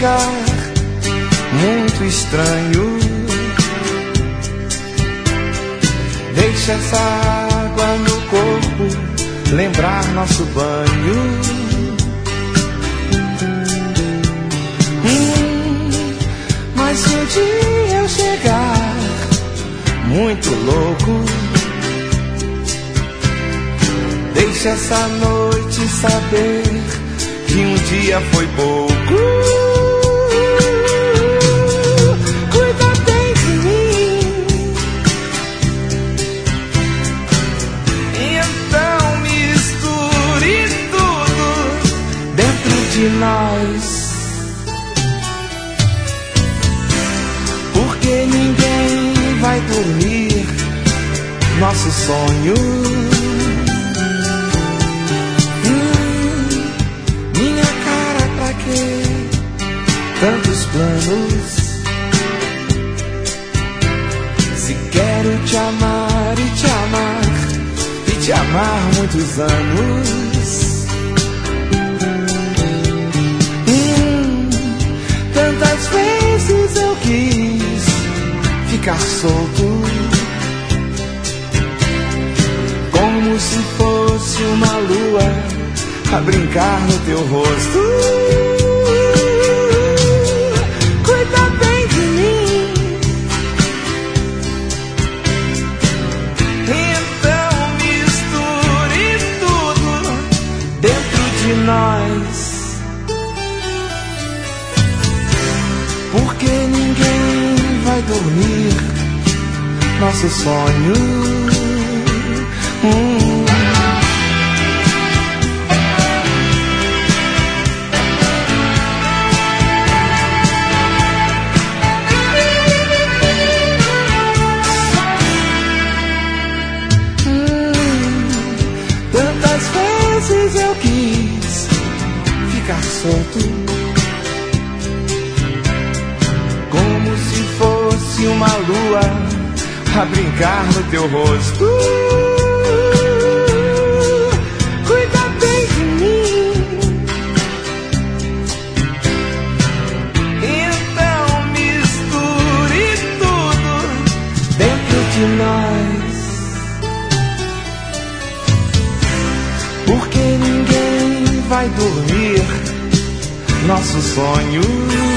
ficar muito estranho. Deixa essa água no corpo lembrar nosso banho. Mas se um dia eu chegar muito louco, deixa essa noite saber que um dia foi pouco. Cuida bem de mim, então misture tudo dentro de nós, porque ninguém vai dormir nosso sonho. Minha cara, pra quê tantos planos? Se quero te amar e te amar e te amar muitos anos. Tantas vezes eu quis ficar solto, como se fosse uma lua a brincar no teu rosto. Cuida bem de mim, então misture tudo dentro de nós, porque ninguém vai dormir nosso sonho. Tantas vezes eu quis ficar solto, como se fosse uma lua a brincar no teu rosto. Cuida bem de mim, então misture tudo dentro de nós, porque ninguém vai dormir nosso sonho.